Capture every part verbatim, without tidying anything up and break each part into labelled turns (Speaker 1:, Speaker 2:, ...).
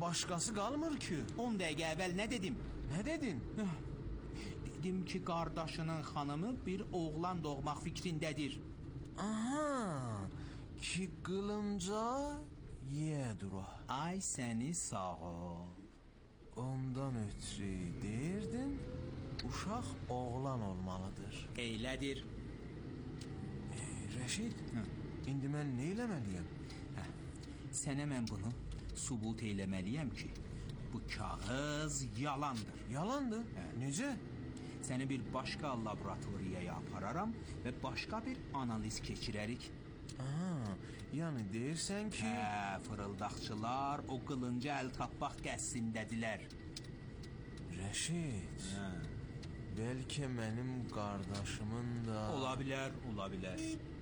Speaker 1: başqası qalmır ki.
Speaker 2: on dəqiqə əvvəl nə dedim?
Speaker 1: Nə dedin?
Speaker 2: Dedim ki, qardaşının xanımı bir oğlan doğmaq fikrindədir.
Speaker 1: Aha, ki qılınca yedir o.
Speaker 2: Ay səni sağ ol.
Speaker 1: Ondan ötürü deyirdin, uşaq oğlan olmalıdır.
Speaker 2: Eylədir.
Speaker 1: E, Rəşid, Hı. indi mən nə eləməliyəm?
Speaker 2: Hə, sənə mən bunu sübut eləməliyəm ki, bu kağız yalandır.
Speaker 1: Yalandır?
Speaker 2: Hə.
Speaker 1: Necə?
Speaker 2: Səni bir başqa laboratoriyaya apararam və başqa bir analiz keçirərik.
Speaker 1: Aha, yəni deyirsən ki...
Speaker 2: Hə, fırıldaqçılar o qılınca əl tapmaq qəssindədilər.
Speaker 1: Rəşid, hə. Bəlkə mənim qardaşımın da...
Speaker 2: Ola bilər, ola bilər.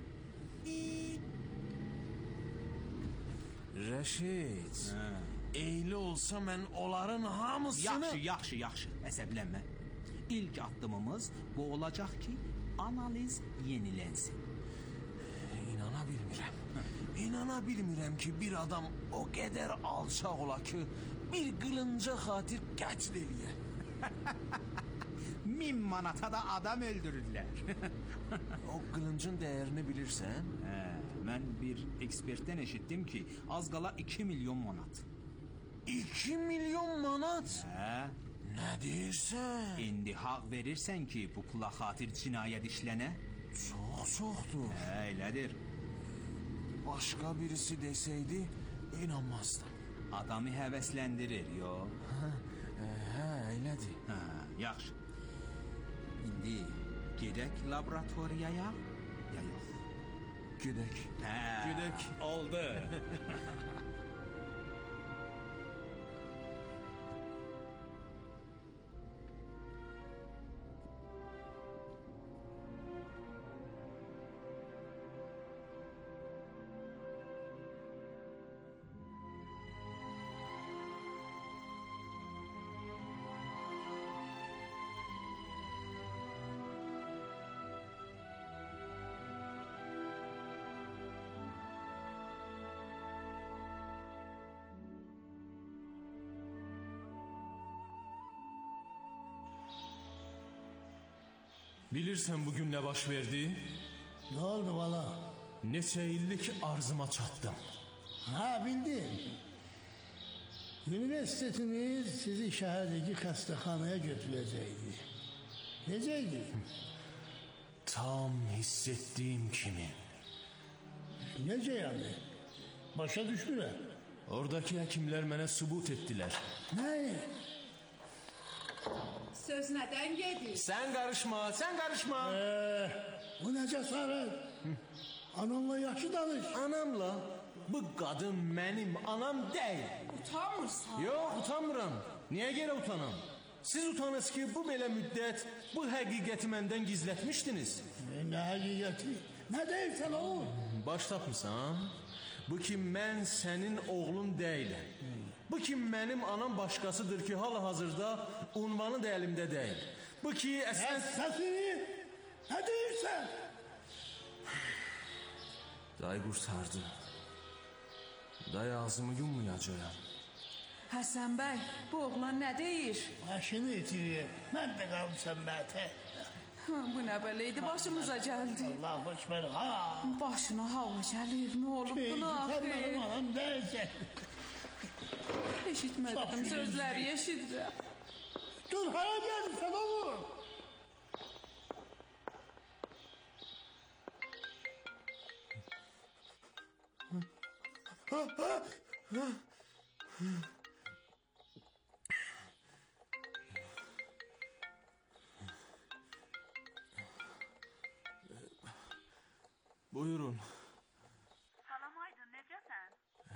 Speaker 1: Rəşid,
Speaker 2: hə.
Speaker 1: Eyli olsa mən onların hamısını...
Speaker 2: Yaxşı, yaxşı, yaxşı, əsəblənmə. İlk addımımız bu olacaq ki, analiz yenilənsin.
Speaker 1: İnana bilmirəm. İnana bilmirəm ki, bir adam o qədər alçaq ola ki, bir qılınca xatir qətl eləyə.
Speaker 2: Min manata da adam öldürürlər.
Speaker 1: O qılıncın dəyərini bilirsən?
Speaker 2: Hə, mən bir ekspertdən eşitdim ki, az qala iki milyon manat.
Speaker 1: iki milyon manat?
Speaker 2: Hə.
Speaker 1: Nə deyirsən?
Speaker 2: İndi haq verirsən ki, bu pula xatir cinayət işlənə?
Speaker 1: Çox çoxdur.
Speaker 2: Hə, elədir.
Speaker 1: Başqa birisi desəydi, inanmazdım.
Speaker 2: Adamı həvəsləndirir, yox?
Speaker 1: Hə, hə, elədir.
Speaker 2: Hə, yaxşı. İndi gedək laboratoriyaya, ya yox?
Speaker 1: Gedək.
Speaker 2: Hə,
Speaker 1: gedək.
Speaker 2: Oldu.
Speaker 3: Bilirsən bugün nə baş verdi?
Speaker 4: Nə oldu bala?
Speaker 3: Neçə illik arzıma çatdım.
Speaker 4: Ha, bildim. Üniversitetiniz sizi şəhərdəki xəstəxanaya götürəcəkdi. Necəydi?
Speaker 3: Tam hiss etdiyim kimi.
Speaker 4: Necə yəni? Başa düşmürəm.
Speaker 3: Oradakı həkimlər mənə sübut etdilər.
Speaker 4: Nə?
Speaker 5: Söz nədən gedir?
Speaker 3: Sən qarışma, sən qarışma.
Speaker 4: Ee, bu nə cəsarət? Anamla yaxşı danış.
Speaker 3: Anamla? Bu qadın mənim anam deyil.
Speaker 5: Utanmırsan?
Speaker 3: Yox, utanmıram. Niyə görə utanam? Siz utanız ki, bu belə müddət bu həqiqəti məndən gizlətmişdiniz.
Speaker 4: E, nə həqiqəti? Nə deyirsən oğul?
Speaker 3: Baş tapmısan? Bu ki, mən sənin oğlun deyiləm. Bu ki, mənim anam başqasıdır ki, hal-hazırda unvanı da əlimdə deyil. Bu ki, əslən...
Speaker 4: Səsini nə deyirsən?
Speaker 3: Day qurtardı. Day ağzımı yummayacağım.
Speaker 5: Həsən bəy, bu oğlan nə deyir?
Speaker 4: Başını itirir. Mən də qalmışam mətə.
Speaker 5: Bu nə belə idi, başımıza gəldi.
Speaker 4: Allah başmər, ha.
Speaker 5: Başına hava gəlir, nə olub buna axı?
Speaker 4: Sən mənim anam deyilsən.
Speaker 5: Eşitmədim, sözləri eşidirəm.
Speaker 4: Dur, hara gəlirsən oğul? Ha, ha, ha.
Speaker 3: Buyurun.
Speaker 6: Salam Aydın, necəsən?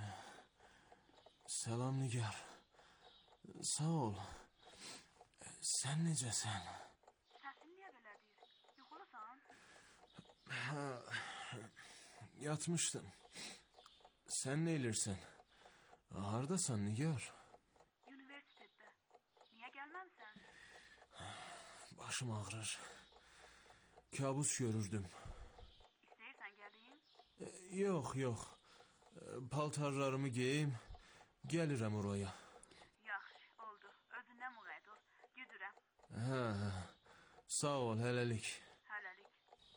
Speaker 3: Salam Nigar. Sağ ol. Sən necəsən?
Speaker 6: Səsin niyə belədir? Yuxulusan?
Speaker 3: Ha, yatmışdım. Sən nə elirsən? Hardasan Nigar?
Speaker 6: Universitetdə. Niyə gəlməmsən?
Speaker 3: Başım ağrır. Kabus görürdüm.
Speaker 6: İstəyirsən gəleyim?
Speaker 3: E, yox, yox. E, paltarlarımı geyim, gəlirəm oraya. Hə, sağ ol, hələlik.
Speaker 6: Hələlik.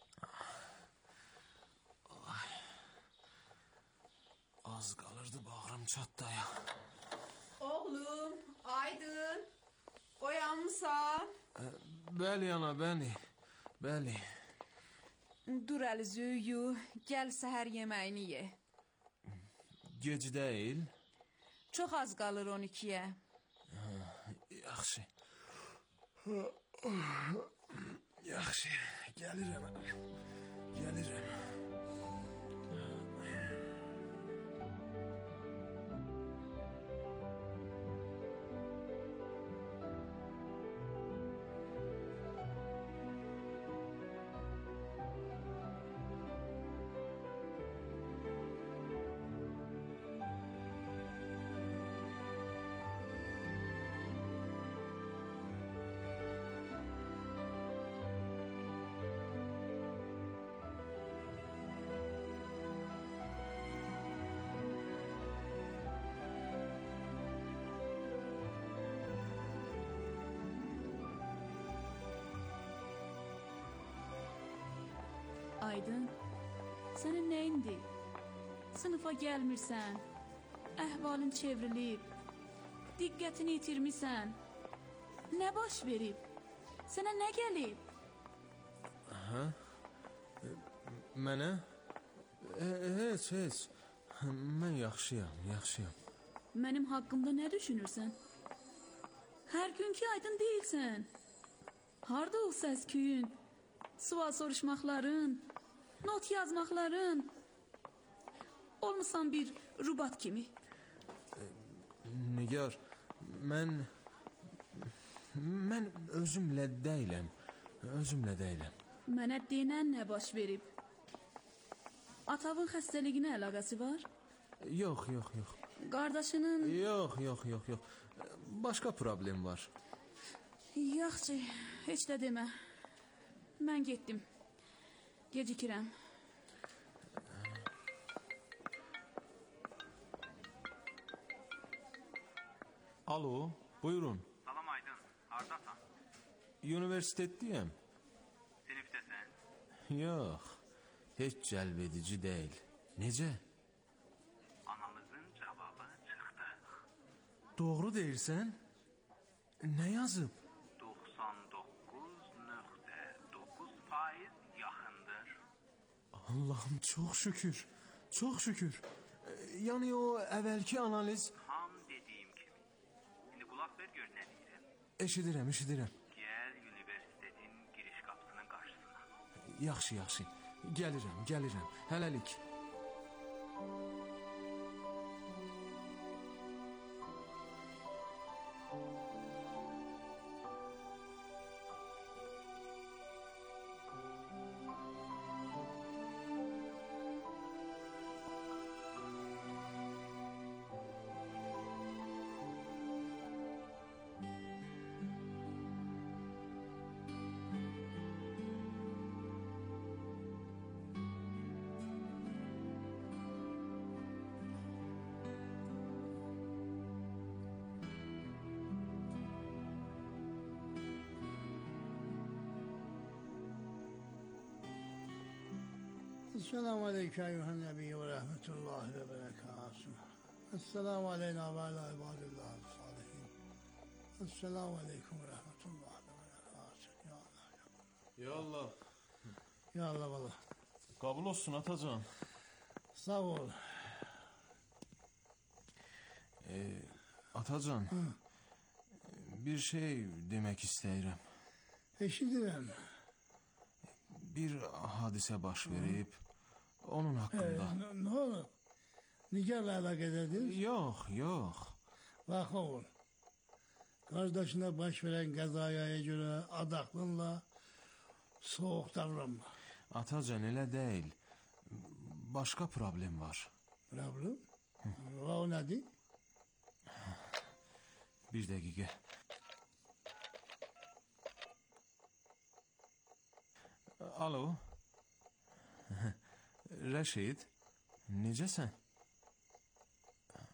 Speaker 1: Az qalırdı bağrım çatdaya.
Speaker 5: Oğlum, Aydın. Oyanmısan?
Speaker 1: Bəli ana, bəli. Bəli.
Speaker 5: Dur əli züyü, gəl səhər yeməyini ye.
Speaker 1: Gec deyil.
Speaker 5: Çox az qalır on ikiyə.
Speaker 1: Yaxşı. Yaxşı, gəlirəm. Gəlirəm.
Speaker 7: Aydın, sənin nəyindi? Sınıfa gəlmirsən, əhvalın çevrilib, diqqətini itirmisən. Nə baş verib? Sənə nə gəlib?
Speaker 3: Mənə? E, heç, heç. Mən yaxşıyam, yaxşıyam.
Speaker 7: Mənim haqqımda nə düşünürsən? Hər günkü Aydın deyilsən. Harda o səs-küyün, sual soruşmaqların, not yazmaqların? Olmusan bir rubat kimi.
Speaker 3: Nigar, mən... Mən özümlə deyiləm. Özümlə deyiləm.
Speaker 7: Mənə denən nə baş verib? Atavın xəstəliyinə əlaqəsi var?
Speaker 3: Yox, yox, yox.
Speaker 7: Qardaşının...
Speaker 3: Yox, yox, yox, yox. Başqa problem var.
Speaker 7: Yaxşı, heç də demə. Mən getdim. Gecikirəm.
Speaker 3: Alo, buyurun.
Speaker 8: Salam Aydın, hardasan?
Speaker 3: Universitetdəyəm.
Speaker 8: Sinifdəsən?
Speaker 3: Yox, heç cəlb edici deyil. Necə?
Speaker 8: Anamızın cavabı çıxdı.
Speaker 3: Doğru deyirsən? Nə yazıb?
Speaker 8: doxsan doqquz nöqtə doqquz faiz yaxındır.
Speaker 3: Allahım, çox şükür. Çox şükür. Yəni o əvvəlki analiz...
Speaker 8: Tam dediyim kimi. İndi qulaq ver gör nə deyirəm.
Speaker 3: Eşidirəm, eşidirəm.
Speaker 8: Gəl universitetin giriş qapısının qarşısına.
Speaker 3: Yaxşı, yaxşı. Gəlirəm, gəlirəm. Hələlik.
Speaker 4: Esselamu Aleyküm Eyyühen Nebi ve Rahmetullahi ve Berekatuhu. Esselamu Aleyna ve ala ibadillahi salihin. Esselamu Aleyküm ve Rahmetullahi ve Berekatuhu. Ya Allah.
Speaker 3: Ya Allah.
Speaker 4: Ya Allah valla.
Speaker 3: Qabul olsun atacan.
Speaker 4: Sağ ol.
Speaker 3: Ee, atacan. Hı. Bir şey demək istəyirəm.
Speaker 4: Eşidirəm.
Speaker 3: Bir hadisə baş verib. Onun haqqında.
Speaker 4: Ee, ne olur? Nigarla əlaqədədir?
Speaker 3: Yox, yox.
Speaker 4: Bax oğul. Kardeşine baş veren qəzaya görə adaklınla soğuk davranma.
Speaker 3: Atacan elə deyil. Başqa problem var.
Speaker 4: Problem? Va o nədir?
Speaker 3: Bir dəqiqə. Alo. Rəşid, necəsən?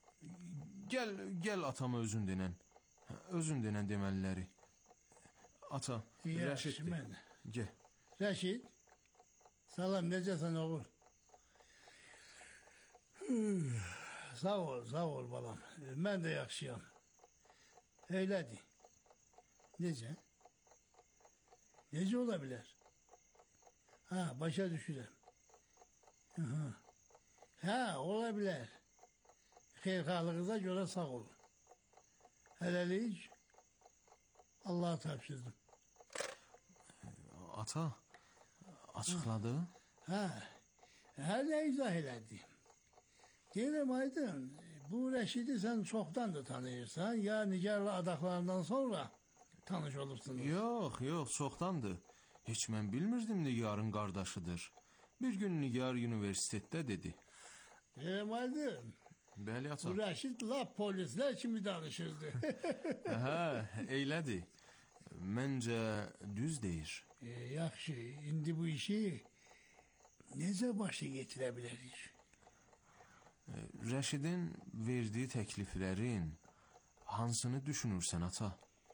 Speaker 3: Gəl, gəl atama özün denən. Özün denən deməliləri. ata,
Speaker 4: Yaxşı,
Speaker 3: Rəşiddir.
Speaker 4: mən.
Speaker 3: Gəl.
Speaker 4: Rəşid, salam, necəsən oğul? Sağ ol, sağ ol balam. Mən də yaxşıyam. Öylədir. Necə? Necə ola bilər? Ha, başa düşürəm. Hı-hı. Hə, ola bilər. Xeyirxahlığınıza görə sağ olun. Hələlik Allah'a tapşırdım.
Speaker 3: Ata, açıqladı.
Speaker 4: Hə, hər nə izah elədi. Deyirəm Aydın, bu Rəşidi sən çoxdandır tanıyırsan, ya Nigar'la adaqlarından sonra tanış olursunuz.
Speaker 3: Yox, yox, çoxdandır. Heç mən bilmirdim Nigar'ın qardaşıdır. Bir gün Nigar universitetdə dedi.
Speaker 4: Deyirəm Aydın,
Speaker 3: Bəli, ata.
Speaker 4: bu Rəşid lap polislər kimi danışırdı.
Speaker 3: Hə, eylədir. Məncə düz deyir.
Speaker 4: e, yaxşı, indi bu işi necə başa getirə bilərik?
Speaker 3: Rəşidin verdiyi təkliflərin hansını düşünürsən, ata?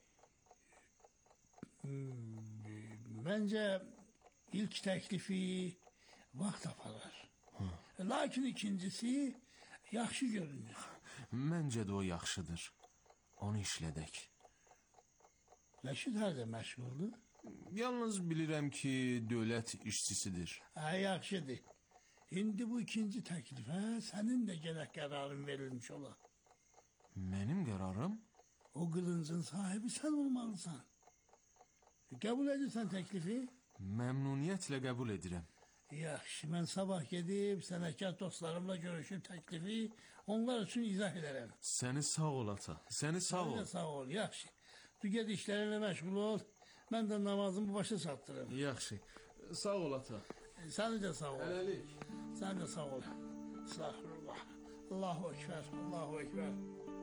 Speaker 4: Məncə ilk təklifi vaxt aparar. Lakin ikincisi yaxşı görünür.
Speaker 3: Məncə də o yaxşıdır. Onu işlədək.
Speaker 4: Rəşid harda məşğuldur?
Speaker 3: Yalnız bilirəm ki, dövlət işçisidir.
Speaker 4: Hə, yaxşıdır. İndi bu ikinci təklifə sənin də gərək qərarın verilmiş ola.
Speaker 3: Mənim qərarım?
Speaker 4: O qılıncın sahibi sən olmalısan. Qəbul edirsən təklifi?
Speaker 3: Məmnuniyyətlə qəbul edirəm.
Speaker 4: Yaxşı, mən sabah gedib sənəkar dostlarımla görüşüb təklifi onlar üçün izah edərəm.
Speaker 3: Səni sağ ol, ata. Səni sağ
Speaker 4: Sən
Speaker 3: ol.
Speaker 4: də sağ ol, yaxşı. Tu ged işlərinlə məşğul ol. Mən də namazımı başa çatdırım.
Speaker 3: Yaxşı. Sağ ol, ata.
Speaker 4: Səni də sağ ol.
Speaker 3: Hələlik.
Speaker 4: Sən də sağ ol. Estağfurullah. Allahu Ekber. Allahu Ekber.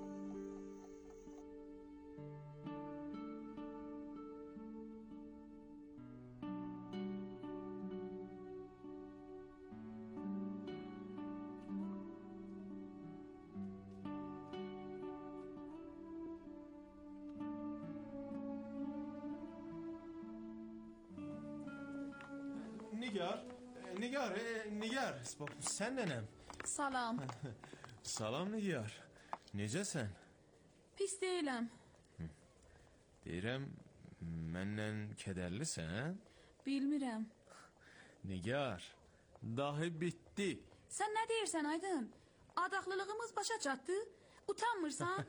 Speaker 3: Nigar, e, Nigar, e, Nigar. Sən nənəm.
Speaker 7: Salam.
Speaker 3: Salam, Nigar. Necəsən?
Speaker 7: Pis deyiləm.
Speaker 3: Deyirəm, məndən kədərlisən?
Speaker 7: Bilmirəm.
Speaker 3: Nigar, dahi bitdi.
Speaker 7: Sən nə deyirsən Aydın? Adaqlılığımız başa çatdı. Utanmırsan?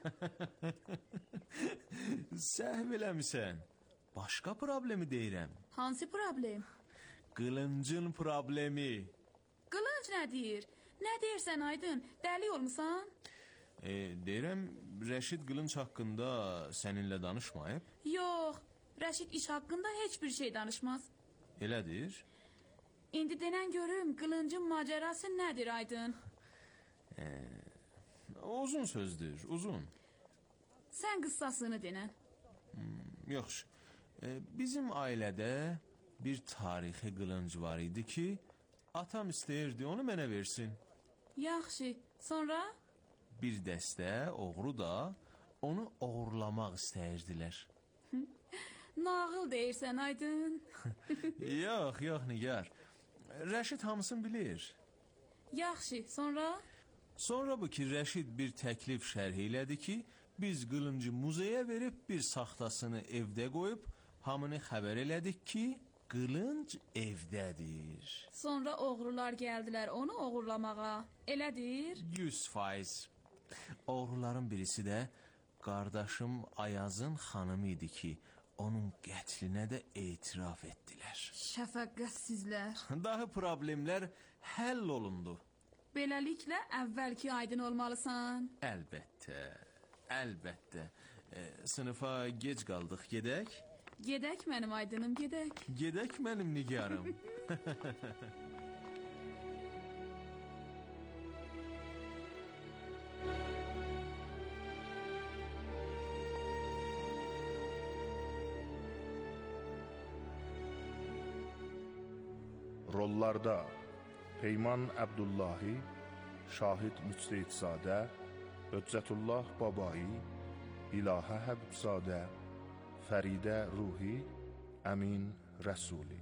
Speaker 3: Səhv eləmisən. Başqa problemi deyirəm.
Speaker 7: Hansı problem?
Speaker 3: Qılıncın problemi.
Speaker 7: Qılınc nə deyir? Nə deyirsən Aydın? Dəli olmusan?
Speaker 3: E, deyirəm, Rəşid qılınc haqqında səninlə danışmayıb.
Speaker 7: Yox, Rəşid iş haqqında heç bir şey danışmaz.
Speaker 3: Elədir.
Speaker 7: İndi denən görüm qılıncın macerası nədir Aydın?
Speaker 3: Uzun sözdür, uzun.
Speaker 7: Sən qıssasını denən.
Speaker 3: Yaxşı. E, bizim ailədə bir tarixi qılınc var idi ki, atam istəyirdi onu mənə versin.
Speaker 7: Yaxşı, sonra?
Speaker 3: Bir dəstə oğru da onu oğurlamaq istəyirdilər.
Speaker 7: Nağıl deyirsən Aydın.
Speaker 3: Yox, yox Nigar. Rəşid hamısını bilir.
Speaker 7: Yaxşı, sonra?
Speaker 3: Sonra bu ki, Rəşid bir təklif şərh elədi ki, biz qılıncı muzeyə verib bir saxtasını evdə qoyub, hamını xəbər elədik ki, qılınc evdədir.
Speaker 7: Sonra oğrular gəldilər onu oğurlamağa. Elədir?
Speaker 3: yüz faiz. Oğruların birisi də qardaşım Ayazın xanımı idi ki, onun qətlinə də etiraf etdilər.
Speaker 7: Şəfəqqətsizlər.
Speaker 3: Daha problemlər həll olundu.
Speaker 7: Beləliklə əvvəlki Aydın olmalısan.
Speaker 3: Əlbəttə, əlbəttə. E, sınıfa gec qaldıq, gedək?
Speaker 7: Gedək mənim Aydınım, gedək.
Speaker 3: Gedək mənim nigarım.
Speaker 9: Rollarda Peyman Əbdullahi, Şahid Müctehidzadə, Höccətullah Babai, İlahə Həbibzadə, Fəridə Ruhi, Əmin Rəsuli.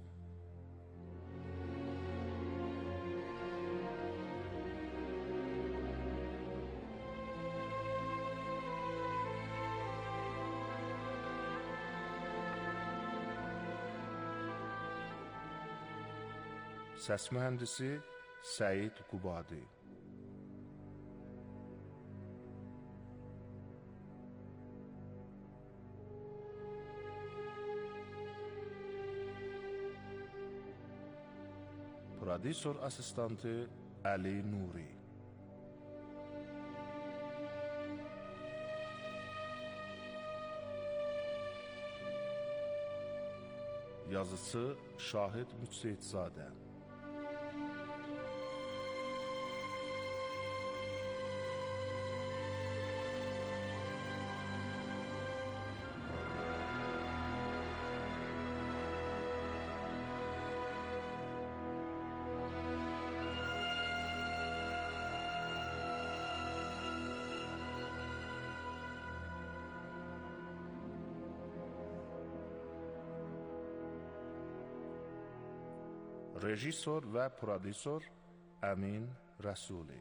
Speaker 9: Səs mühəndisi Səid Qubadi. Prodüser asistanı Əli Nuri. Yazısı Şahid Müctehidzadə. Rejissor və prodüser Əmin Rəsuli.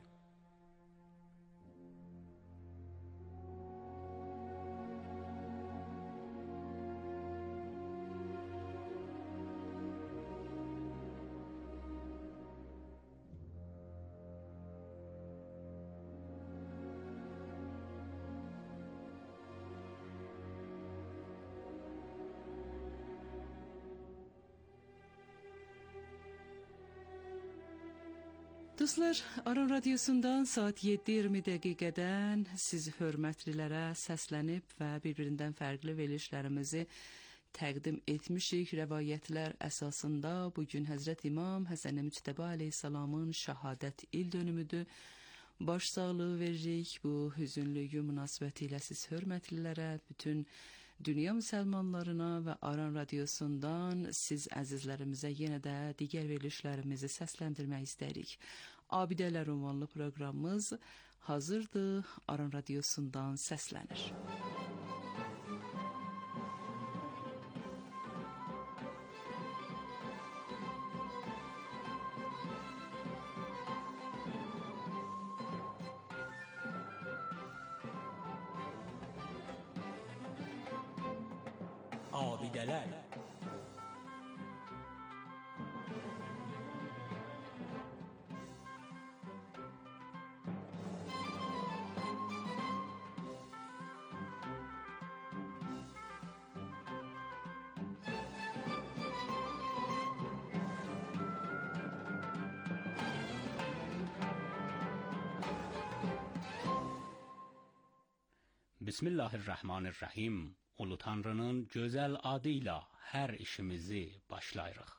Speaker 10: Dostlar, Aran Radyosu'ndan saat yeddi iyirmi dəqiqədən sizi hörmətlilərə səslənib və bir-birindən fərqli verilişlərimizi təqdim etmişik. Rəvayətlər əsasında bugün Həzrət İmam Həsən Müctəba Aleyhisselamın şəhadət il dönümüdür. Baş sağlığı veririk bu hüzünlü gün münasibətilə siz hörmətlilərə, bütün dünya müsəlmanlarına və Aran Radyosu'ndan siz əzizlərimizə yenə də digər verilişlərimizi səsləndirmək istəyirik. Abidələr ünvanlı proqramımız hazırdır, Aran Radyosu'ndan səslənir.
Speaker 2: Abidələr. Bismillahirrahmanirrahim. Ulu Tanrı'nın güzel adıyla her işimizi başlayırıq.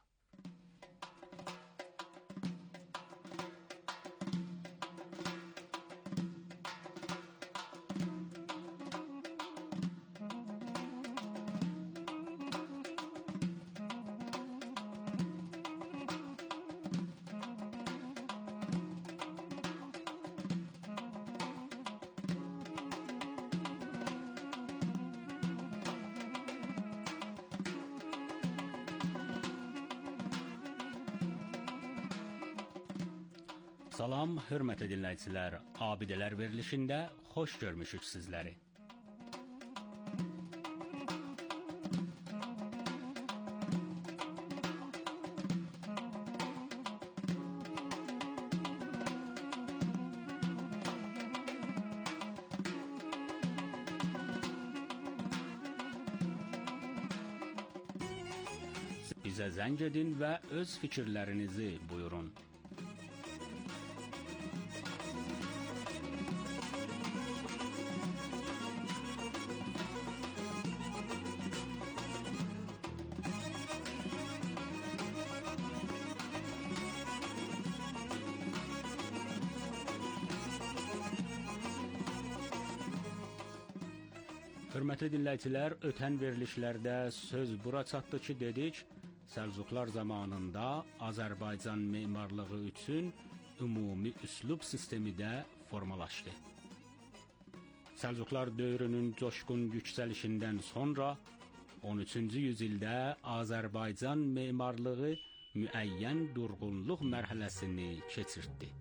Speaker 2: Salam, hörmətli dinləyicilər. Abidələr verilişində xoş görmüşük sizləri. Bizə zəng edin və öz fikirlərinizi buyurun. Hörmətli dinləyicilər, ötən verilişlərdə söz bura çatdı ki, dedik, Səlcuqlar zamanında Azərbaycan memarlığı üçün ümumi üslub sistemi də formalaşdı. Səlcuqlar dövrünün coşqun yüksəlişindən sonra on üçüncü yüzildə Azərbaycan memarlığı müəyyən durğunluq mərhələsini keçirtdi.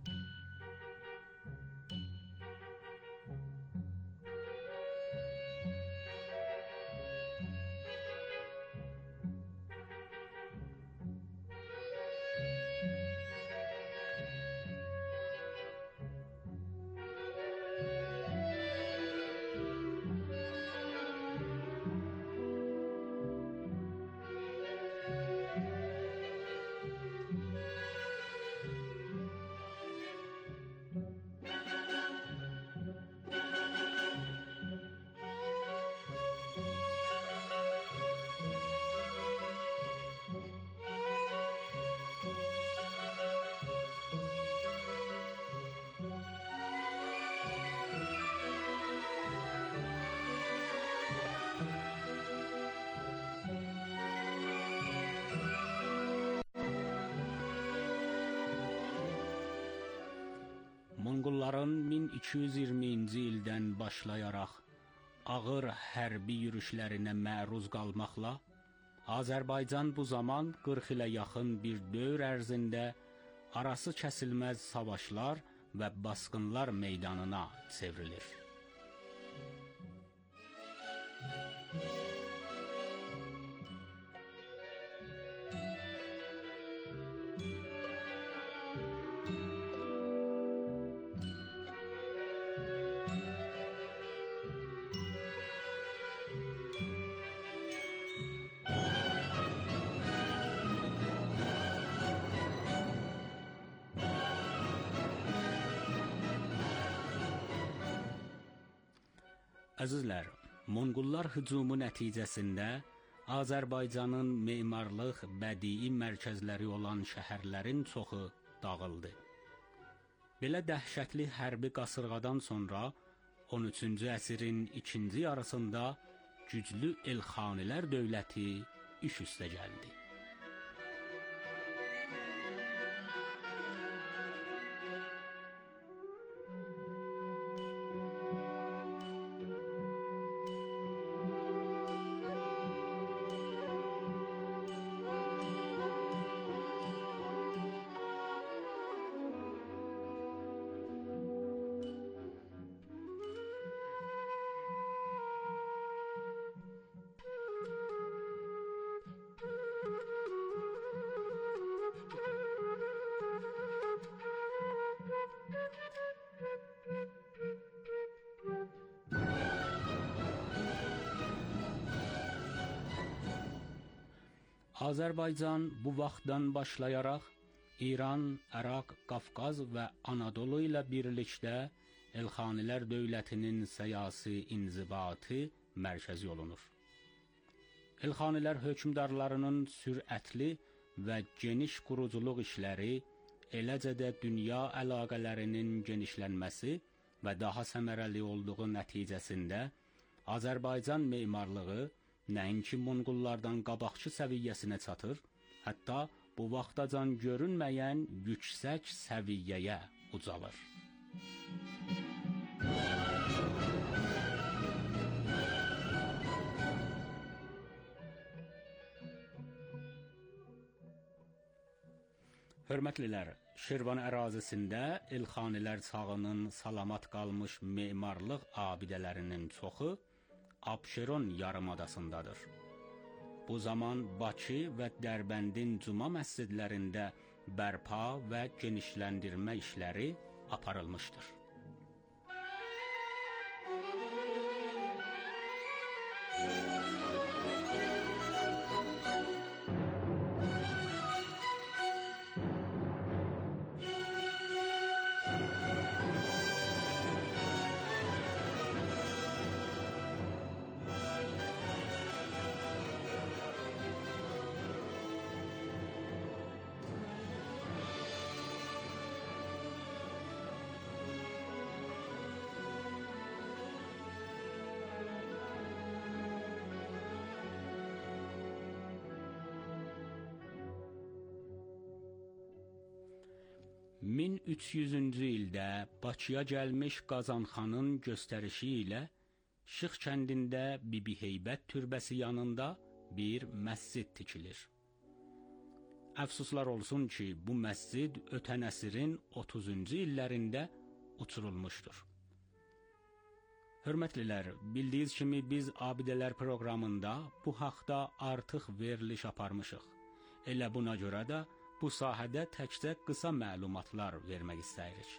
Speaker 2: Monqolların min iki yüz iyirminci ildən başlayaraq ağır hərbi yürüşlərinə məruz qalmaqla Azərbaycan bu zaman qırx ilə yaxın bir dövr ərzində arası kəsilməz savaşlar və basqınlar meydanına çevrilir. Əzizlər, Monqollar hücumu nəticəsində Azərbaycanın memarlıq, bədii mərkəzləri olan şəhərlərin çoxu dağıldı. Belə dəhşətli hərbi qasırğadan sonra on üçüncü əsrin ikinci yarısında güclü Elxanilər dövləti iş üstə gəldi. Azərbaycan bu vaxtdan başlayaraq İran, Əraq, Qafqaz və Anadolu ilə birlikdə Elxanilər dövlətinin siyasi inzibatı mərkəzi olunur. Elxanilər hökmdarlarının sürətli və geniş quruculuq işləri, eləcə də dünya əlaqələrinin genişlənməsi və daha səmərəli olduğu nəticəsində Azərbaycan memarlığı nəinki Monqollardan qabaqçı səviyyəsinə çatır, hətta bu vaxtacan görünməyən yüksək səviyyəyə ucalır. Hörmətlilər, Şirvan ərazisində Elxanilər çağının salamat qalmış memarlıq abidələrinin çoxu Abşeron yarımadasındadır. Bu zaman Bakı və Dərbəndin cuma məscidlərində bərpa və genişləndirmə işləri aparılmışdır. min üç yüzüncü ildə Bakıya gəlmiş Qazanxanın göstərişi ilə Şıx kəndində Bibi Heybət türbəsi yanında bir məscid tikilir. Əfsuslar olsun ki, bu məscid ötən əsrin otuzuncu illərində uçurulmuşdur. Hörmətlilər, bildiyiniz kimi biz Abidələr proqramında bu haqda artıq veriliş aparmışıq. Elə buna görə də bu sahədə təkcə qısa məlumatlar vermək istəyirik.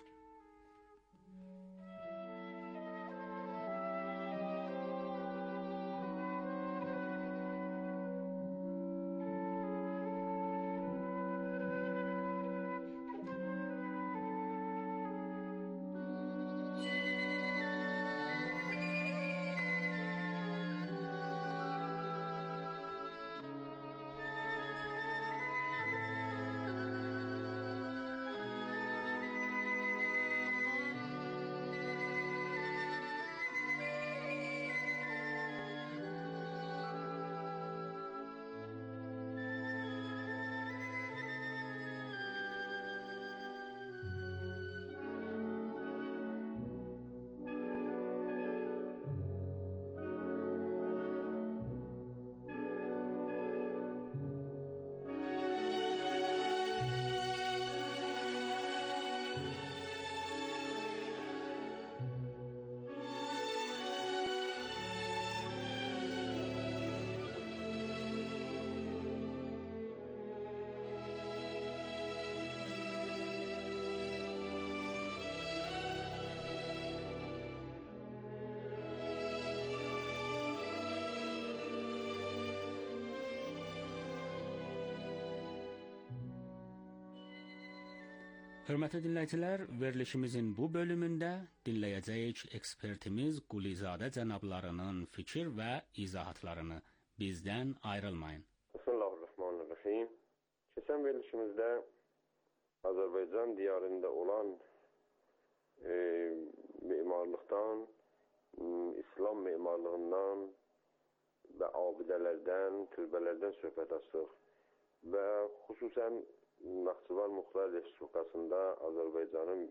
Speaker 2: Hörmətli dinləyicilər, verilişimizin bu bölümündə dinləyəcəyik ekspertimiz Qulizadə cənablarının fikir və izahatlarını. Bizdən ayrılmayın.
Speaker 11: Bismillahirrahmanirrahim. Keçən verilişimizdə Azərbaycan diyarında olan e, mimarlıqdan, İslam mimarlığından və abidələrdən, türbələrdən söhbət açdıq. Və xüsusən Naxçıvan Muxtar Respublikasında Azərbaycanın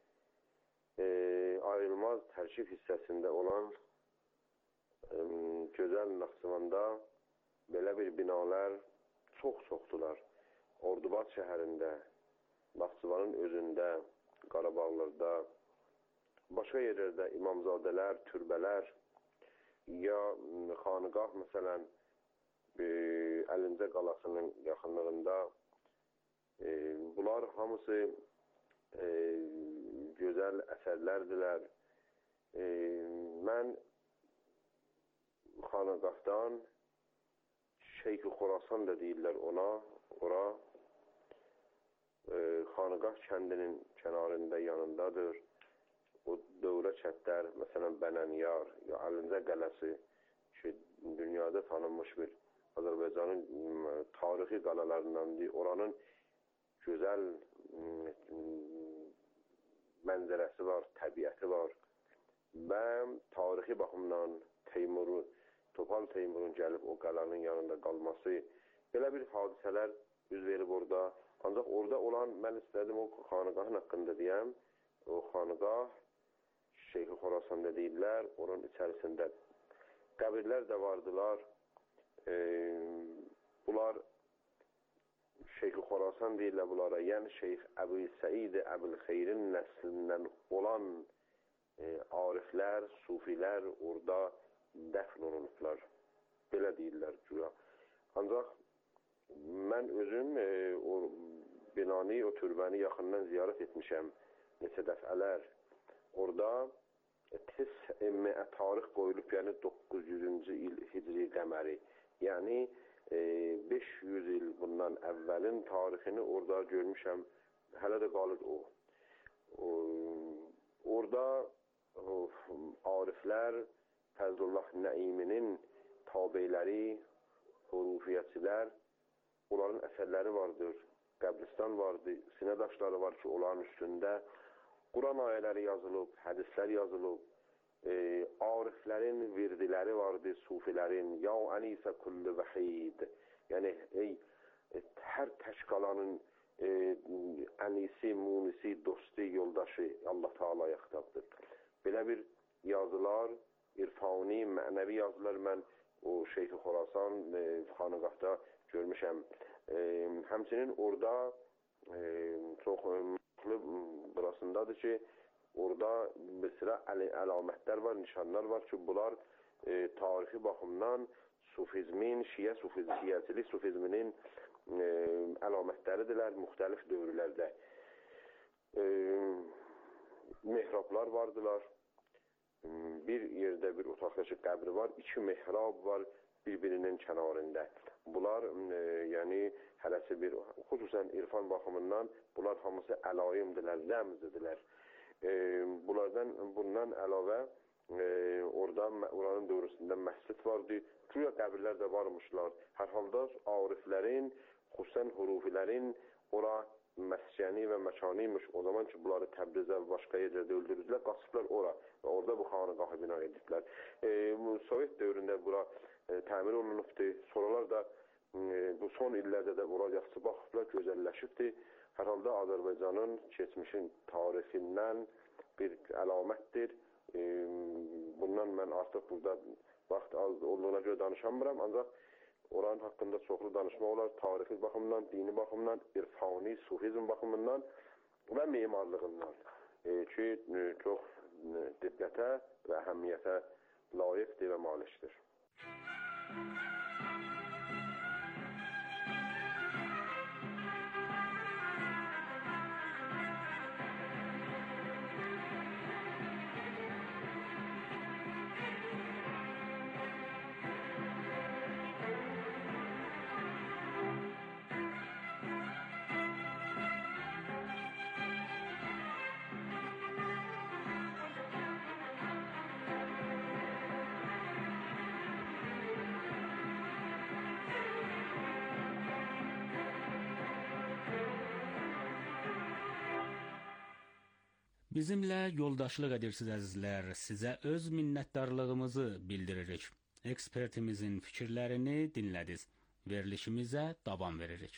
Speaker 11: e, ayrılmaz tərkib hissəsində olan e, gözəl Naxçıvanda belə bir binalar çox-çoxdular. Ordubad şəhərində, Naxçıvanın özündə, Qarabağlarda, başqa yerlərdə imamzadələr, türbələr ya xanıqah, məsələn, e, Əlincə qalasının yaxınlığında E, bunlar hamısı e, gözəl əsərlərdirlər. E, mən xanıqahdan Şeyh-i Xorasan da deyirlər ona, ora e, xanıqah kəndinin kənarında, yanındadır. O dövrə çətlər, məsələn, Bənənyar, ya Əlincə qələsi ki, dünyada tanınmış bir Azərbaycanın tarixi qalalarındandır. Oranın gözəl mənzərəsi var, təbiəti var və tarixi baxımdan Teymur, Topal Teymurun gəlib o qalanın yanında qalması, belə bir hadisələr üz verib orada. Ancaq orada olan, mən istədim o xanıqahın haqqında deyəm, o xanıqah Şeyh-i Xorasanda deyirlər, onun içərisində qəbirlər də vardılar. E, bunlar Şeyh-i Xorasan deyirlər bunlara, yəni Şeyh Əbu Səid Əbul Xeyrin nəslindən olan e, ariflər, sufilər orada dəfn olunublar. Belə deyirlər güya. Ancaq mən özüm e, o binanı, o türbəni yaxından ziyarət etmişəm neçə dəfələr. Orada tis tarix qoyulub, yəni doqquz yüzüncü il hicri qəməri. Yəni beş yüz il bundan əvvəlin tarixini orada görmüşəm, hələ də qalır o. o orada o, ariflər, Fəzlullah Nəiminin tabeyləri, hurufiyyətçilər, onların əsərləri vardır, qəbristan vardır, sinə daşları var ki, onların üstündə Quran ayələri yazılıb, hədislər yazılıb, E, ariflərin virdiləri vardır, sufilərin, ya ənisə kullu vəhid, yəni ey, hər tək qalanın e, ənisi, munisi, dostu, yoldaşı Allah Teala'ya xitabdır. Belə bir yazılar, irfani, mənəvi yazılar mən o Şeyh-i Xorasan e, xanıqahda görmüşəm. E, həmçinin orada e, çox maraqlı burasındadır ki, orada bir sıra əl əlamətlər var, nişanlar var ki, bunlar e, tarixi baxımdan sufizmin, şiə sufiz, şiəçilik sufizminin e, əlamətləridirlər müxtəlif dövrlərdə. E, mehrablar vardılar. Bir yerdə bir otaqdakı qəbri var, iki mehrab var bir-birinin kənarında. Bunlar e, yəni hələsi bir, xüsusən irfan baxımından bunlar hamısı əlayimdirlər, rəmzdirlər. E, bunlardan, bundan əlavə e, orada, oranın dövrüsündə məscid vardı, güya qəbirlər də varmışlar. Hər halda ariflərin, xüsusən hurufilərin ora məskəni və məkanıymış. O zaman ki, bunları Təbrizə və başqa yerlərdə öldürürdülər, qaçıblar ora və orada bu xanıqahı bina edirdilər. E, Sovet dövründə bura e, təmir olunubdur. Sonralar da e, bu son illərdə də ora yaxşı baxıblar, gözəlləşibdir. Hər halda Azərbaycanın keçmişin tarixindən bir əlamətdir. E, bundan mən artıq burada vaxt az olduğuna görə danışamıram, ancaq oranın haqqında çoxlu danışma olar, tarixi baxımdan, dini baxımdan, irfani, sufizm baxımından və memarlığından e, ki, e, çox e, diqqətə və əhəmiyyətə layiqdir və malikdir.
Speaker 2: Bizimlə yoldaşlıq edirsiniz əzizlər. Sizə öz minnətdarlığımızı bildiririk. Ekspertimizin fikirlərini dinlədiniz. Verilişimizə davam veririk.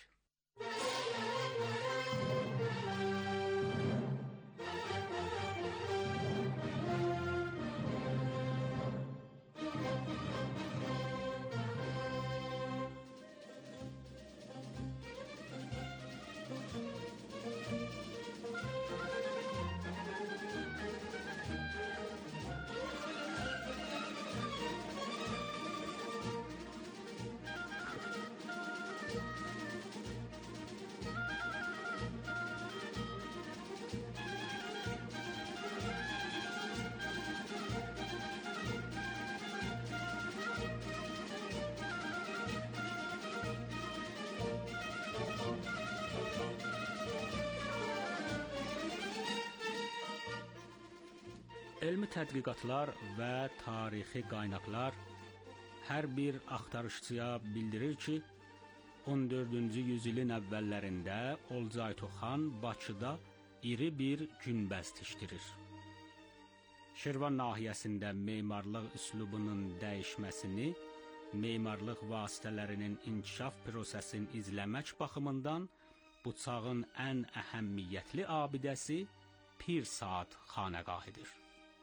Speaker 2: Elmi tədqiqatlar və tarixi qaynaqlar hər bir axtarışçıya bildirir ki, on dördüncü yüzilin əvvəllərində Olcaytu xan Bakıda iri bir günbəz tikdirir. Şirvan nahiyəsində memarlıq üslubunun dəyişməsini, memarlıq vasitələrinin inkişaf prosesini izləmək baxımından bu çağın ən əhəmiyyətli abidəsi Pir Saat xanəqahıdır.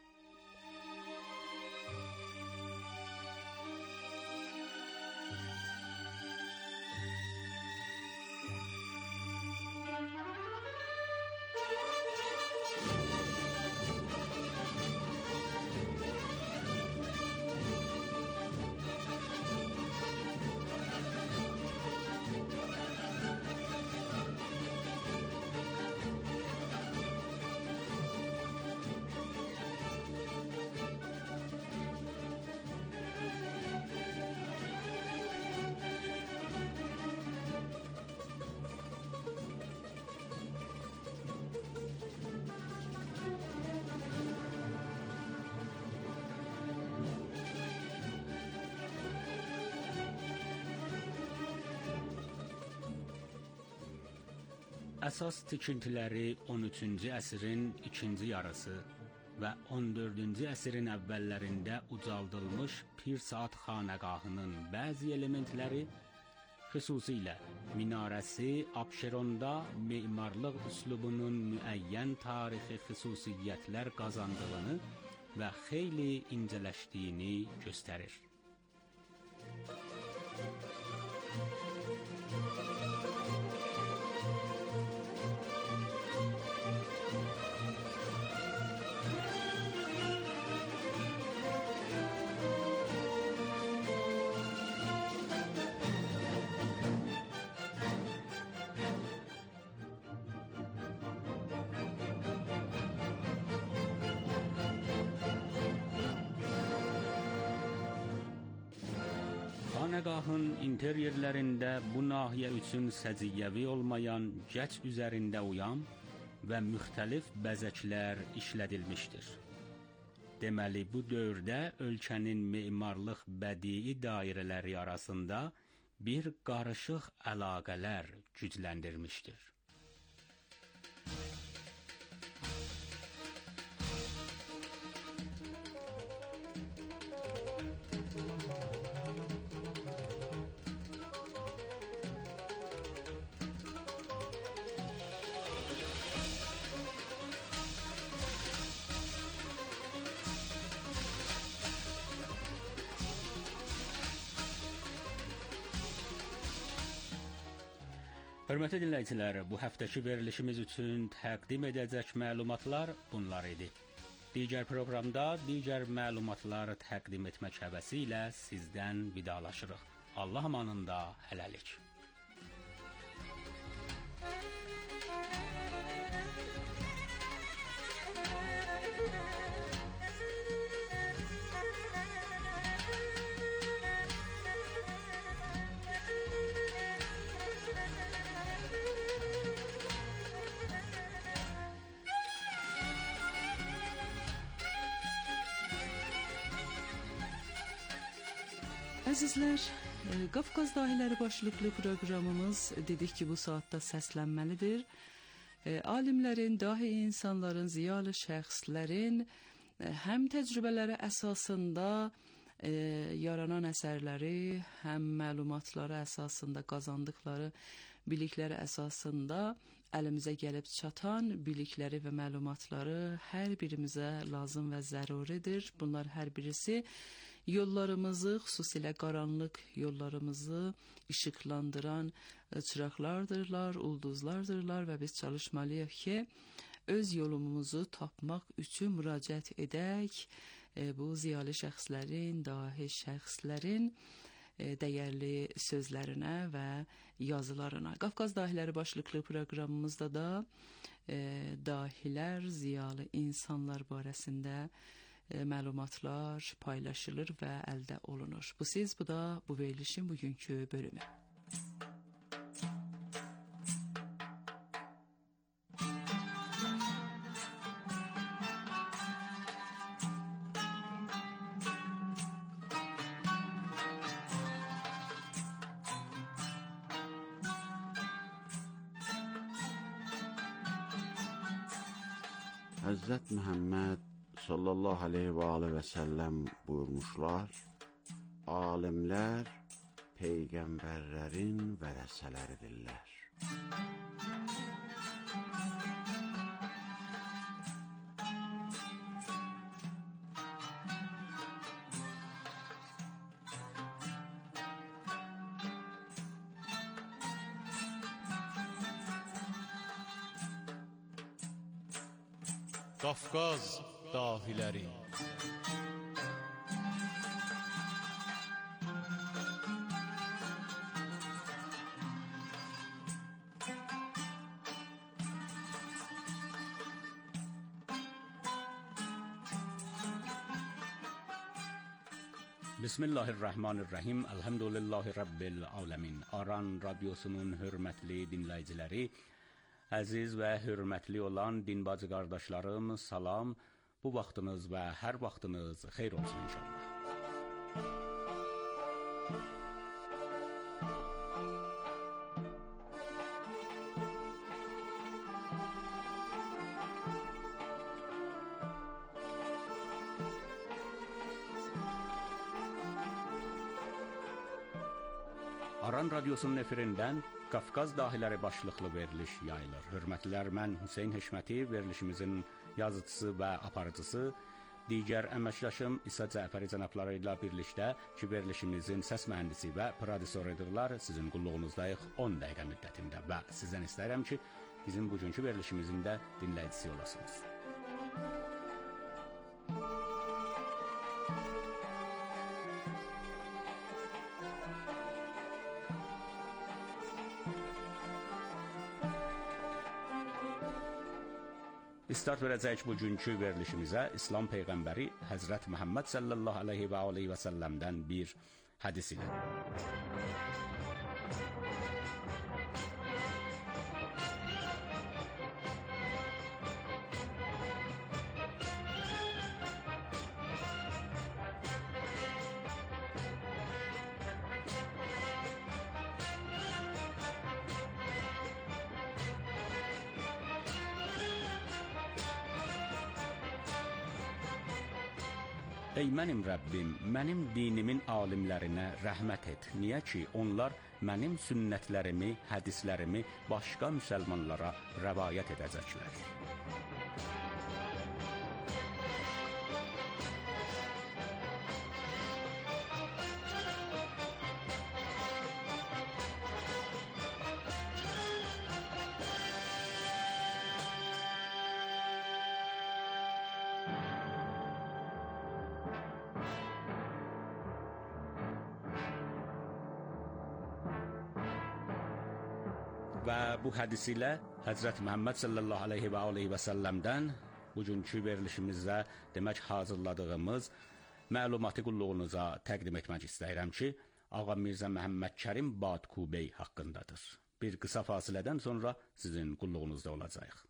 Speaker 2: Əsas tikintiləri on üçüncü əsrin ikinci yarısı və on dördüncü əsrin əvvəllərində ucaldılmış Pir Saat xanəqahının bəzi elementləri, xüsusilə minarəsi Abşeronda memarlıq üslubunun müəyyən tarixi xüsusiyyətlər qazandığını və xeyli incələşdiyini göstərir. Xanəgahın interyerlərində bu nahiyə üçün səciyyəvi olmayan gəç üzərində uyam və müxtəlif bəzəklər işlədilmişdir. Deməli, bu dövrdə ölkənin memarlıq bədii dairələri arasında bir qarışıq əlaqələr gücləndirmişdir. Hörmətli dinləyicilər, bu həftəki verilişimiz üçün təqdim edəcək məlumatlar bunlar idi. Digər proqramda digər məlumatlar təqdim etmək həvəsi ilə sizdən vidalaşırıq. Allah amanında hələlik.
Speaker 10: Əzizlər, Qafqaz Dahiləri başlıqlı proqramımız dedik ki, bu saatda səslənməlidir. Alimlərin, dahi insanların, ziyalı şəxslərin həm təcrübələri əsasında e, yaranan əsərləri, həm məlumatları əsasında qazandıqları bilikləri əsasında əlimizə gəlib çatan bilikləri və məlumatları hər birimizə lazım və zəruridir. Bunlar hər birisi yollarımızı, xüsusilə qaranlıq yollarımızı işıqlandıran çıraqlardırlar, ulduzlardırlar və biz çalışmalıyıq ki, öz yolumuzu tapmaq üçün müraciət edək e, bu ziyalı şəxslərin, dahi şəxslərin e, dəyərli sözlərinə və yazılarına. Qafqaz Dahiləri başlıqlı proqramımızda da e, dahilər, ziyalı insanlar barəsində məlumatlar paylaşılır və əldə olunur. Bu siz, bu da bu verilişin bugünkü bölümü.
Speaker 12: Həzrət Məhəmməd sallallahu aleyhi və aleyhi və səlləm buyurmuşlar, alimlər peyğəmbərlərin vərəsələridirlər.
Speaker 3: Qafqaz Dahiləri.
Speaker 2: Bismillahirrahmanirrahim. Elhamdülillahi Rabbil alemin. Aran radyosunun hörmətli dinləyiciləri, əziz və hörmətli olan din bacı qardaşlarım, salam. Bu vaxtınız və hər vaxtınız xeyr olsun inşallah. Aran radyosunun efirindən Qafqaz Dahiləri başlıqlı veriliş yayılır. Hörmətlilər, mən Hüseyn Heşməti, verilişimizin yazıcısı və aparıcısı digər əməkdaşım İsa Cəfəri cənabları ilə birlikdə ki, verilişimizin səs mühəndisi və prodüserdirlər, sizin qulluğunuzdayıq on dəqiqə müddətində və sizdən istəyirəm ki, bizim bugünkü verilişimizin də dinləyicisi olasınız. Start verəcək bugünkü verilişimizə İslam Peyğəmbəri Həzrət Məhəmməd sallallahu aleyhi və aleyhi və səlləmdən bir hədis ilə. Ey mənim Rəbbim, mənim dinimin alimlərinə rəhmət et. Niyə ki, onlar mənim sünnətlərimi, hədislərimi başqa müsəlmanlara rəvayət edəcəklər. Və bu hədis ilə Həzrət Məhəmməd sallallahu aleyhi və aleyhi və səlləmdən bugünkü verilişimizdə demək hazırladığımız məlumatı qulluğunuza təqdim etmək istəyirəm ki, Ağa Mirzə Məhəmməd Kərim Badkubey haqqındadır. Bir qısa fasilədən sonra sizin qulluğunuzda olacaq.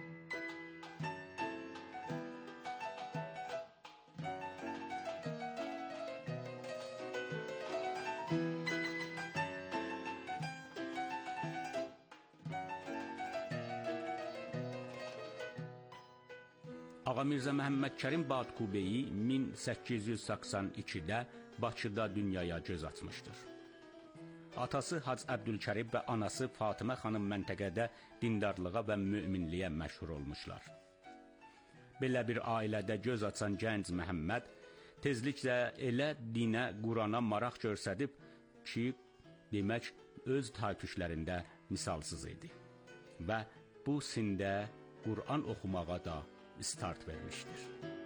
Speaker 2: Ağa Mirzə Məhəmməd Kərim Badkubeyi min səkkiz yüz səskən ikidə Bakıda dünyaya göz açmışdır. Atası Hac Əbdülkərim və anası Fatimə xanım məntəqədə dindarlığa və müminliyə məşhur olmuşlar. Belə bir ailədə göz açan gənc Məhəmməd tezliklə elə dinə, Qurana maraq göstərib ki, demək öz tayküşlərində misalsız idi. Və bu sində Quran oxumağa da start vermişdir.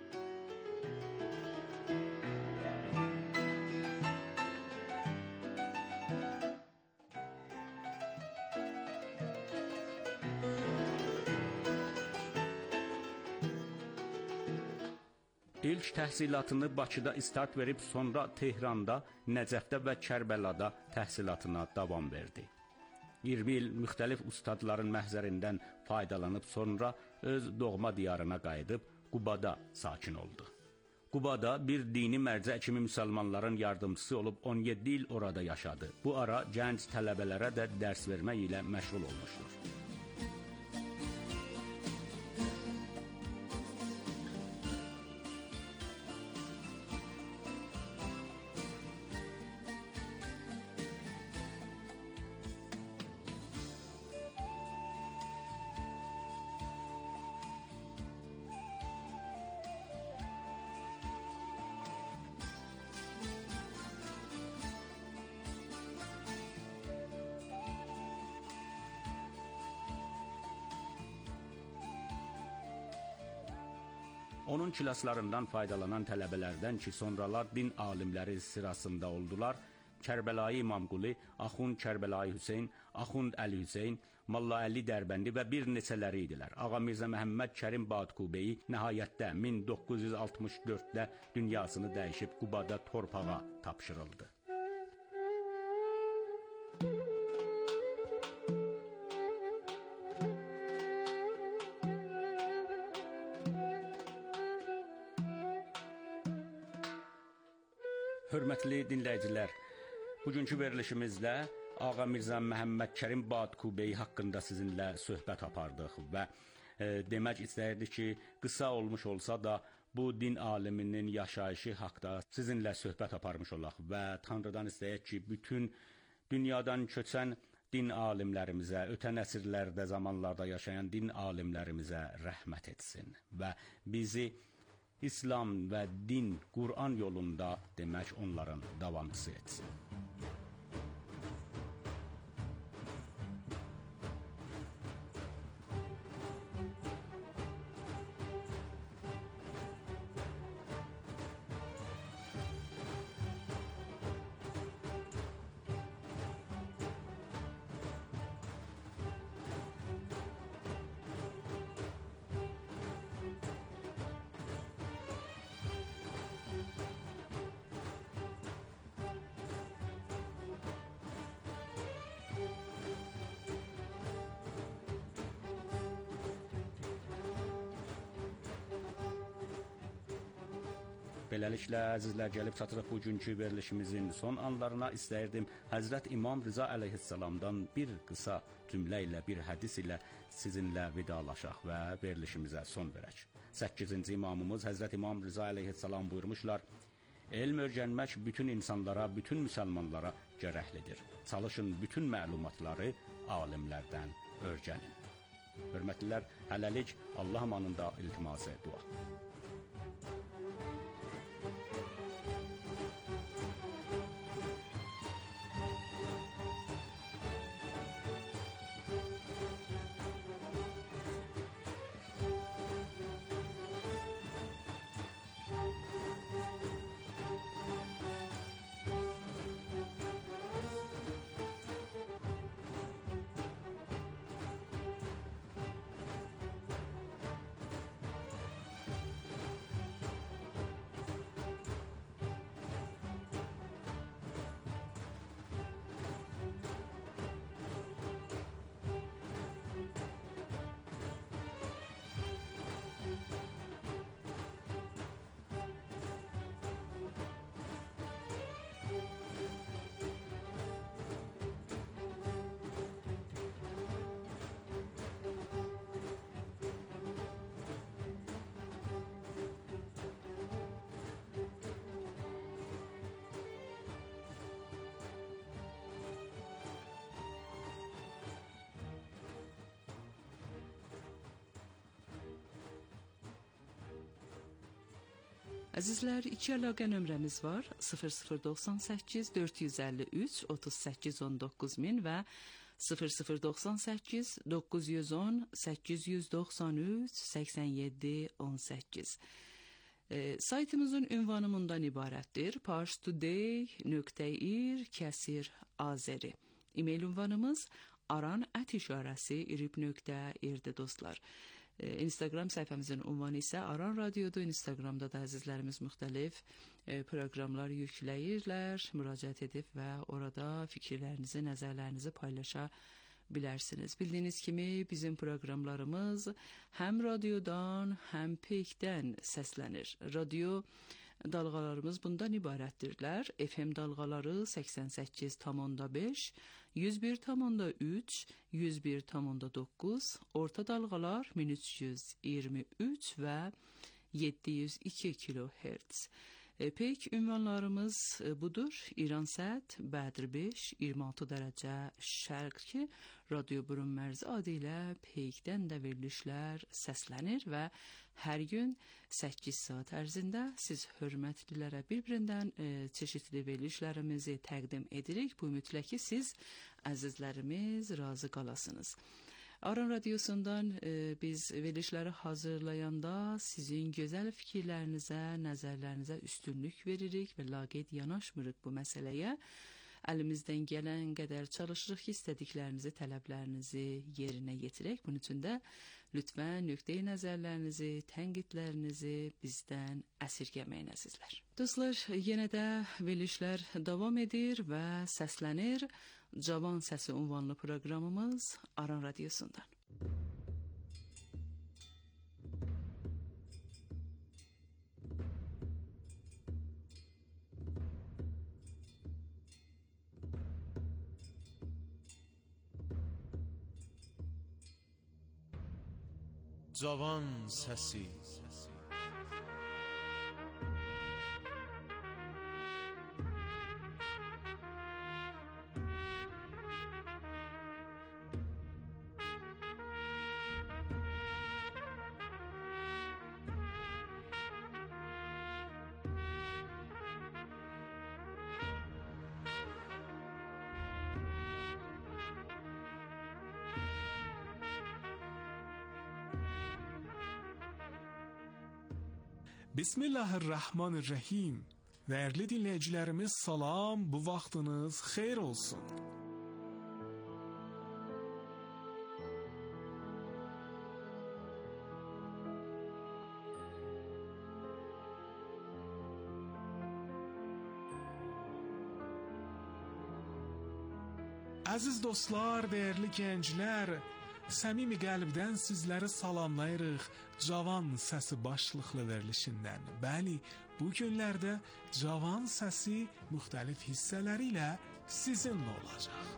Speaker 2: İlk təhsilatını Bakıda start verib sonra Tehranda, Nəcəfdə və Kərbəlada təhsilatına davam verdi. iyirmi il müxtəlif ustadların məhzərindən faydalanıb sonra öz doğma diyarına qayıdıb Qubada sakin oldu. Qubada bir dini mərcə kimi müsəlmanların yardımcısı olub on yeddi il orada yaşadı. Bu ara gənc tələbələrə də dərs vermək ilə məşğul olmuşdur. Onun kilaslarından faydalanan tələbələrdən ki, sonralar din alimləri sırasında oldular, Kərbəlayı İmamquli, Axund Kərbəlayı Hüseyn, Axund Əli Hüseyn, Molla Əli Dərbəndi və bir neçələri idilər. Ağa Mirzə Məhəmməd Kərim Badkubeyi nəhayətdə min doqquz yüz altmış dörddə dünyasını dəyişib Qubada torpağa tapşırıldı. Hörmətli dinləyicilər, bugünkü verilişimizdə Ağa Mirzə Məhəmməd Kərim Badkubeyi haqqında sizinlə söhbət apardıq və e, demək istəyirdik ki, qısa olmuş olsa da bu din aliminin yaşayışı haqda sizinlə söhbət aparmış olaq və Tanrıdan istəyək ki, bütün dünyadan köçən din alimlərimizə, ötən əsrlərdə, zamanlarda yaşayan din alimlərimizə rəhmət etsin və bizi İslam və din, Qur'an yolunda demək onların davamçısı etsin. Beləliklə, əzizlər, gəlib çatırıq bugünkü verilişimizin son anlarına. İstəyirdim Həzrət İmam Rıza əleyhissalamdan bir qısa cümlə ilə, bir hədis ilə sizinlə vidalaşaq və verilişimizə son verək. səkkizinci imamımız Həzrət İmam Rıza əleyhissalam buyurmuşlar: elm öyrənmək bütün insanlara, bütün müsəlmanlara gərəklidir. Çalışın bütün məlumatları alimlərdən öyrənin. Hörmətlilər, hələlik Allah amanında iltiması dua.
Speaker 10: Əzizlər, iki əlaqə nömrəmiz var. sıfır sıfır doxsan səkkiz dörd yüz əlli üç otuz səkkiz on doqquz min və sıfır sıfır doxsan səkkiz doqquz yüz on səkkiz yüz doxsan üç səksən yeddi on səkkiz. E, saytımızın ünvanı ibarətdir: parstoday nöqtə ir kəsir azeri. E-mail ünvanımız aran ət işarəsi irib nöqtə irdir dostlar. Instagram səhifəmizin ünvanı isə Aran Radiodur. Instagramda da əzizlərimiz müxtəlif proqramlar yükləyirlər, müraciət edib və orada fikirlərinizi, nəzərlərinizi paylaşa bilərsiniz. Bildiyiniz kimi bizim proqramlarımız həm radiodan, həm peykdən səslənir. Radio dalğalarımız bundan ibarətdirlər. F M dalğaları səksən səkkiz tam onda beş, yüz bir tam onda üç, yüz bir tam onda doqquz, orta dalğalar min üç yüz iyirmi üç və yeddi yüz iki kilohertz. E, peyk ünvanlarımız e, budur. İran Səd, Bədr beş, iyirmi altı dərəcə şərqki radio burun mərzi adı ilə peykdən də verilişlər səslənir və hər gün səkkiz saat ərzində siz hörmətlilərə bir-birindən e, çeşitli verilişlərimizi təqdim edirik. Bu mütləq ki, siz əzizlərimiz razı qalasınız. Aran Radiosundan e, biz verilişləri hazırlayanda sizin gözəl fikirlərinizə, nəzərlərinizə üstünlük veririk və laqeyd yanaşmırıq bu məsələyə. Əlimizdən gələn qədər çalışırıq ki, istədiklərinizi, tələblərinizi yerinə yetirək. Bunun üçün də lütfən nöqteyi nəzərlərinizi, tənqidlərinizi bizdən əsirgəməyin əzizlər. Dostlar, yenə də verilişlər davam edir və səslənir. Cavan Səsi ünvanlı proqramımız Aran Radiosundan.
Speaker 3: Cavan Səsi.
Speaker 13: Bismillahirrahmanirrahim. Değerli dinləyicilərimiz, salam, bu vaxtınız xeyir olsun. Əziz dostlar, değerli gənclər, səmimi qəlbdən sizləri salamlayırıq Cavan Səsi başlıqlı verilişindən. Bəli, bu günlərdə Cavan Səsi müxtəlif hissələri ilə sizinlə olacaq.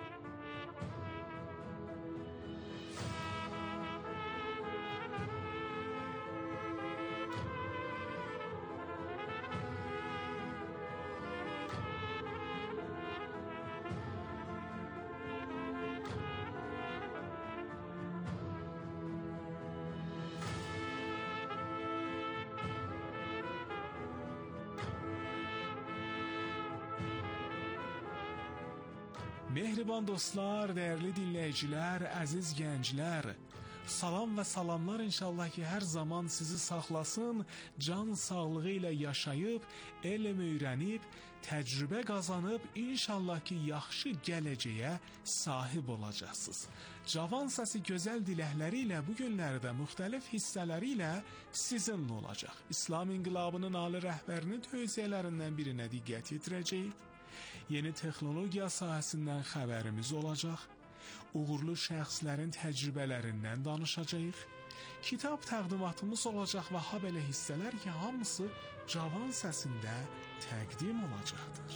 Speaker 13: Mehriban dostlar, değerli dinləyicilər, əziz gənclər, salam və salamlar inşallah ki, hər zaman sizi saxlasın, can sağlığı ilə yaşayıb, elm öyrənib, təcrübə qazanıb, inşallah ki, yaxşı gələcəyə sahib olacaqsınız. Cavan Səsi gözəl diləkləri ilə bu günlərdə müxtəlif hissələri ilə sizinlə olacaq. İslam İnqilabının ali rəhbərinin tövsiyələrindən birinə diqqət yetirəcəyik. Yeni texnologiya sahəsindən xəbərimiz olacaq. Uğurlu şəxslərin təcrübələrindən danışacağıq. Kitab təqdimatımız olacaq və ha belə hissələr ki, hamısı Cavan Səsində təqdim olacaqdır.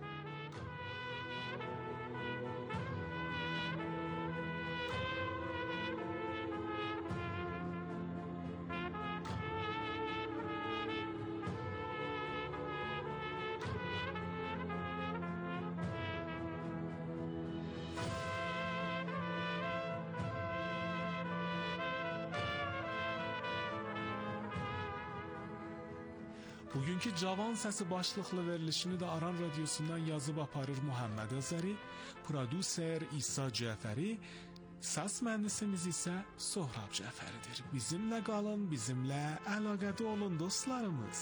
Speaker 13: Bugünkü Cavan Səsi başlıqlı verilişini də Aran Radiosundan yazıb aparır Muhammed Özəri, prodüser İsa Cəfəri, səs mühəndisimiz isə Sohrab Cəfəridir. Bizimlə qalın, bizimlə əlaqədə olun dostlarımız.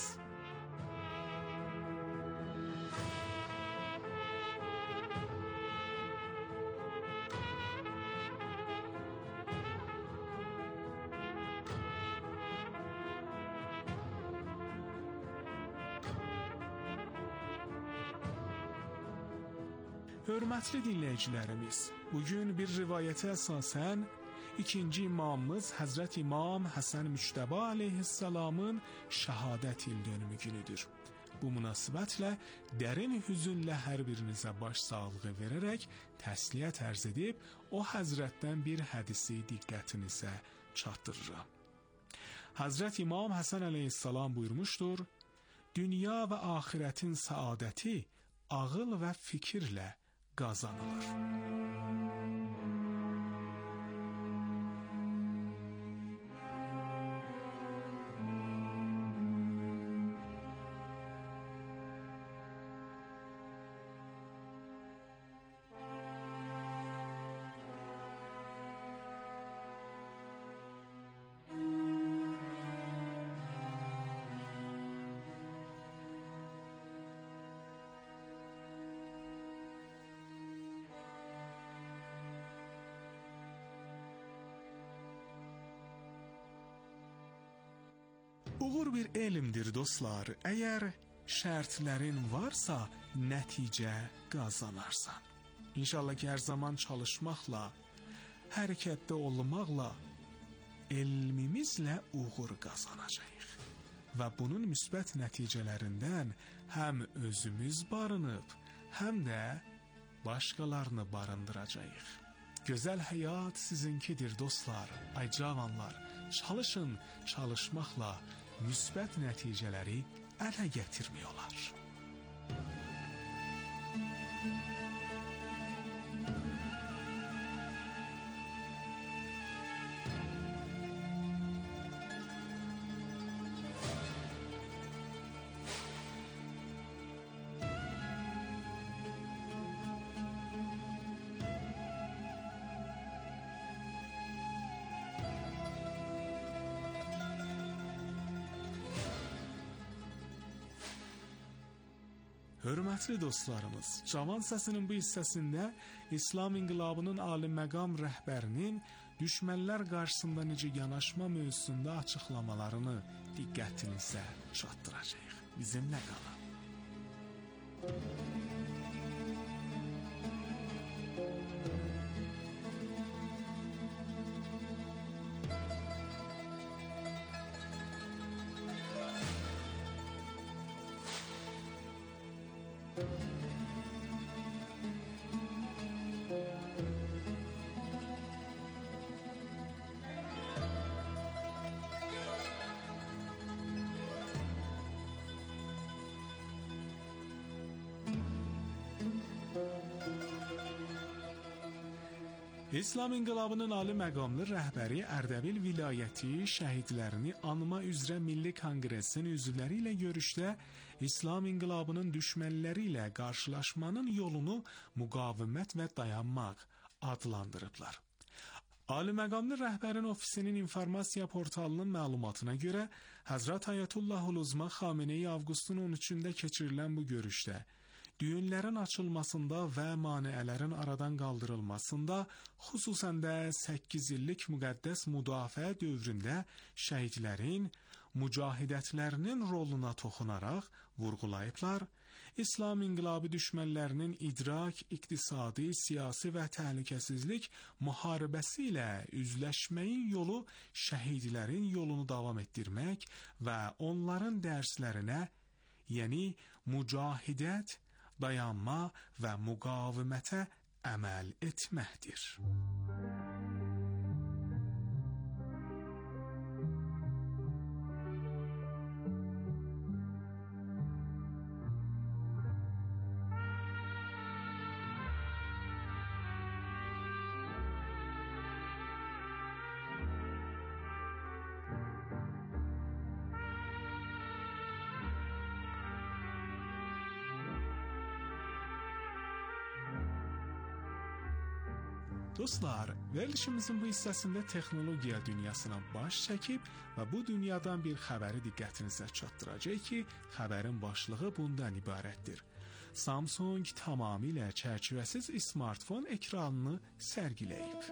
Speaker 13: Hörmətli dinləyicilərimiz, bugün bir rivayətə əsasən ikinci imamımız Həzrət İmam Həsən Müçtəba aleyhissalamın şəhadət il dönümü günüdür. Bu münasibətlə dərin hüzünlə hər birinizə baş sağlığı verərək təsliyyət ərz edib, o həzrətdən bir hədisi diqqətinizə çatdırıram. Həzrət İmam Həsən aleyhissalam buyurmuşdur, dünya və axirətin səadəti ağıl və fikirlə qazanılır. Uğur bir elmdir dostlar. Əgər şərtlərin varsa, nəticə qazanarsan. İnşallah ki, hər zaman çalışmaqla, hərəkətdə olmaqla, elmimizlə uğur qazanacağıq. Və bunun müsbət nəticələrindən həm özümüz barınıb, həm də başqalarını barındıracağıq. Gözəl həyat sizinkidir dostlar, ay cavanlar. Çalışın, çalışmaqla müsbət nəticələri ələ gətirmək olar. Hörmətli dostlarımız, Cavan Səsinin bu hissəsində İslam İnqilabının ali məqam rəhbərinin düşmənlər qarşısında necə yanaşma mövzusunda açıqlamalarını diqqətinizə çatdıracağıq. Bizimlə qalın. İslam İnqilabının ali məqamlı rəhbəri Ərdəbil vilayəti şəhidlərini anma üzrə Milli Konqresin üzvləri ilə görüşdə İslam İnqilabının düşmənləri ilə qarşılaşmanın yolunu müqavimət və dayanmaq adlandırıblar. Ali məqamlı rəhbərin ofisinin informasiya portalının məlumatına görə Həzrət Ayətullahul Uzma Xameneyi avqustun on üçündə keçirilən bu görüşdə düyünlərin açılmasında və maneələrin aradan qaldırılmasında, xüsusən də səkkiz illik müqəddəs müdafiə dövründə şəhidlərin mücahidətlərinin roluna toxunaraq vurğulayıblar, İslam inqilabı düşmənlərinin idrak, iqtisadi, siyasi və təhlükəsizlik müharibəsi ilə üzləşməyin yolu şəhidlərin yolunu davam etdirmək və onların dərslərinə, yəni mücahidət, dayanma və müqavimətə əməl etməkdir. Dostlar, verilişimizin bu hissəsində texnologiya dünyasına baş çəkib və bu dünyadan bir xəbəri diqqətinizə çatdıracaq ki, xəbərin başlığı bundan ibarətdir. Samsung tamamilə çərçivəsiz smartfon ekranını sərgiləyib.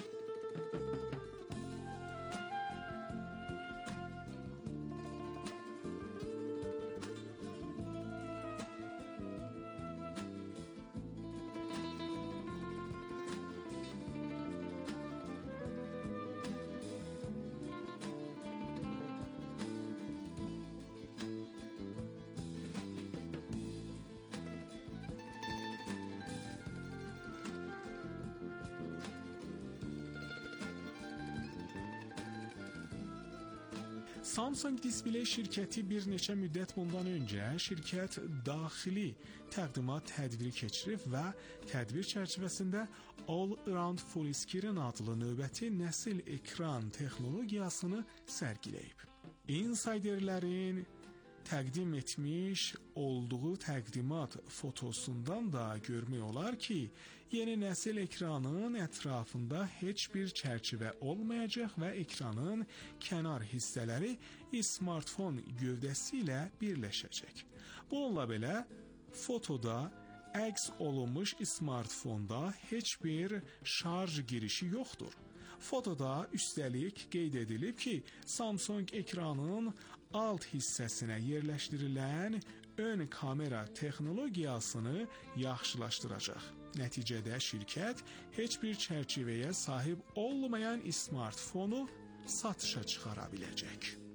Speaker 13: Samsung Display şirkəti bir neçə müddət bundan öncə şirkət daxili təqdimat tədbiri keçirib və tədbir çərçivəsində All Around Full Screen adlı növbəti nəsil ekran texnologiyasını sərgiləyib. Insiderlərin təqdim etmiş olduğu təqdimat fotosundan da görmək olar ki, yeni nəsil ekranın ətrafında heç bir çərçivə olmayacaq və ekranın kənar hissələri smartfon gövdəsi ilə birləşəcək. Bununla belə, fotoda əks olunmuş smartfonda heç bir şarj girişi yoxdur. Fotoda üstəlik qeyd edilib ki, Samsung ekranın alt hissəsinə yerləşdirilən ön kamera texnologiyasını yaxşılaşdıracaq. Nəticədə şirkət heç bir çərçivəyə sahib olmayan smartfonu satışa çıxara biləcək.